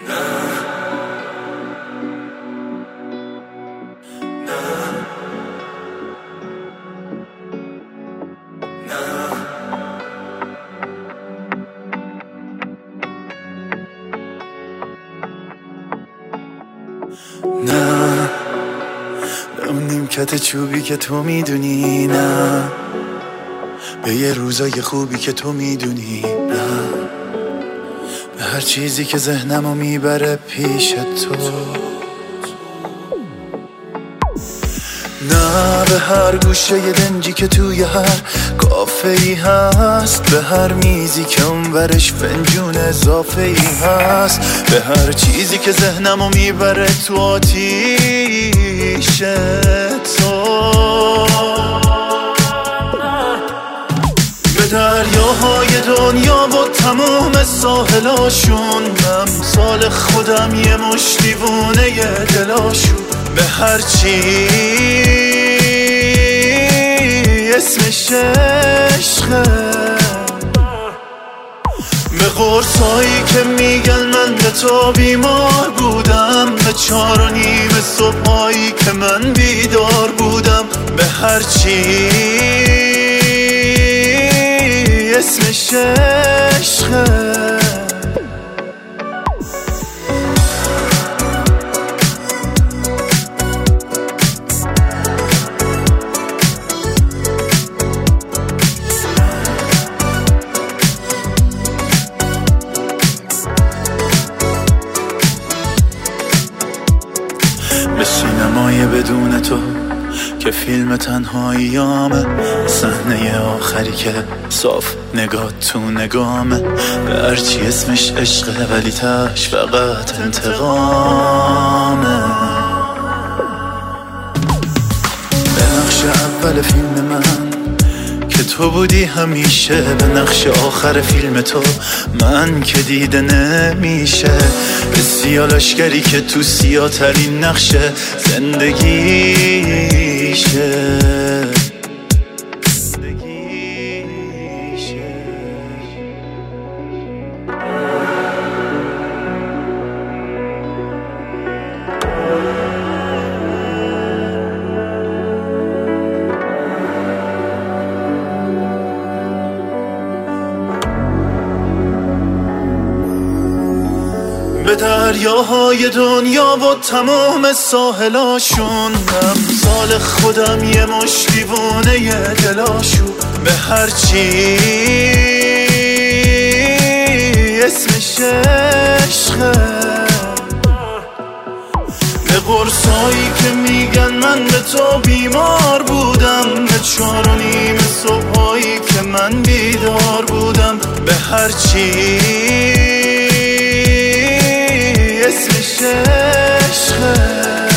نه به اون نیمکت چوبی که تو میدونی، نه به یه روزای خوبی که تو میدونی، نه به هر چیزی که ذهنمو میبره پیش تو، نه به هر گوشه ی دنجی که توی هر کافه ای هست، به هر میزی که اونورش فنجون اضافه ای هست، به هر چیزی که ذهنمو میبره تو آتیش تو، به دریاهای دنیا و تمام ساحلاشون، امثال خودم یه مش دیوونه ی دلاشون، به هر چی اسمش عشقه، به قرصایی که میگن من به تو بیمار بودم، به 4:30 صبحایی که من بیدار بودم، به هر چی اسمش عشقه. به سینمای بدون تو که فیلم تنهاییامه، صحنه آخری که صاف نگاه تو نگامه، به هرچی اسمش عشقه ولی تاش فقط انتقامه، به نقش اول فیلم من که تو بودی همیشه، به نقش آخر فیلم تو من که دیده نمیشه، به سیاه که تو سیاه ترین نقشه زندگیشه. به دریاهای دنیا و تمام ساحلاشون، امثال خودم یه مش دیوونه ی دلاشون، به هر چی اسمش عشقه، به قرصایی که میگن من به تو بیمار بودم، به 4:30 صبحایی که من بیدار بودم، به هر چی اسمش عشقه.